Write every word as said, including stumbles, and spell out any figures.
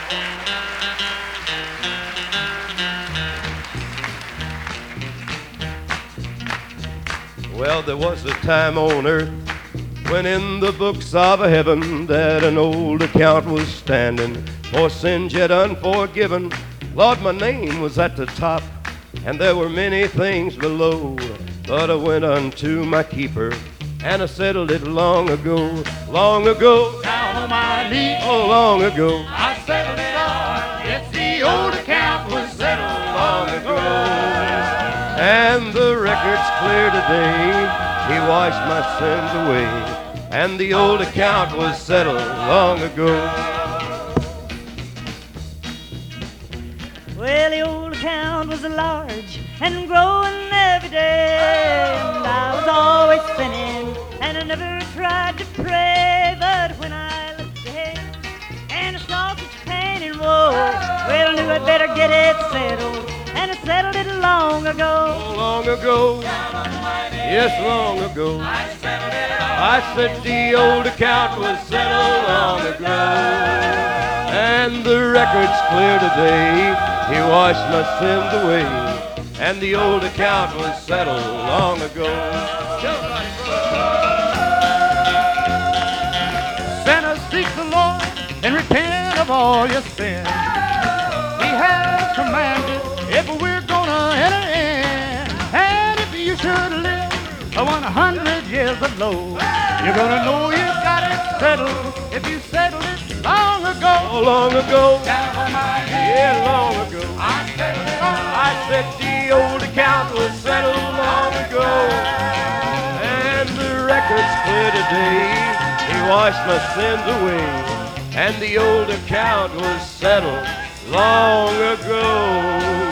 Well, there was a time on earth when in the books of heaven that an old account was standing for sins yet unforgiven. Lord, my name was at the top, and there were many things below, but I went unto my keeper, and I settled it long ago, long ago. Down on my knees, oh, long ago. I settled it all. Yes, the old account was settled long ago. And the record's clear today, he washed my sins away, and the old account was settled long ago. Well, the old account was large and growing every day, and I was always sinning, and I never tried to pray. But when I looked ahead and I saw such pain and woe, well, I knew I'd better get it settled, and I settled it long ago. Oh, long ago, yes, long ago. I settled it all. I said the old account was settled long ago, and the record's clear today. He washed my sins away, and the old account was settled long ago. Sinners, seek the Lord and repent of all your sins. He has commanded if we're gonna enter in. And if you should live a one hundred years ago, you're gonna know you got it settled if you settled it long ago. Oh, long ago, Down on my knees, yeah, long ago. I settled it all. I said the old account was settled long ago, and the record's clear today. He washed my sins away, and the old account was settled long ago.